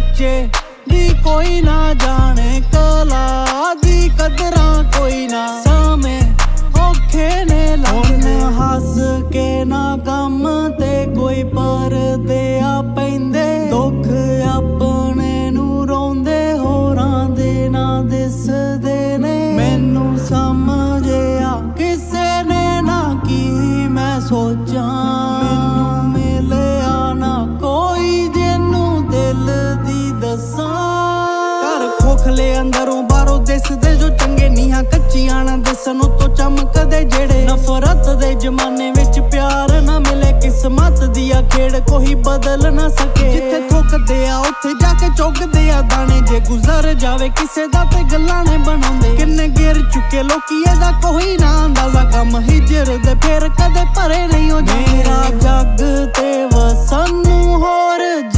सच्चे दी कोई ना जाने कला दी कदरां कोई ना सामे औखे ने लगदे हस के ना गम ते कोई परदे आ पैंदे दुख अपने नू रोंदे होरां दे ना दिसदे ने मैनू समझिया किसे ने ना की मैं सोचां मैनू मिलिया ना कोई जिन्नू दिल दी दसां घर खोखले अंदरों बाहरों दिसदे जो चंगे नीहां कच्चियां ना दिसन उतों चमकदे जेड़े नफरत दे जमाने विच प्यार ना मिले किस्मत दिया खेड़ कोई बदल ना सके जिथे थोकदे आ उत्थे जाके चुगदे आ दाने जे गुजर जावे किसे दा ते गल्लां ने बनांदे किन्ने गिर चुके लोकी एदा कोई ना अंदाजा कम हिजर दे फिर कदे भरे नहीं हो मेरा जग ते वसन होर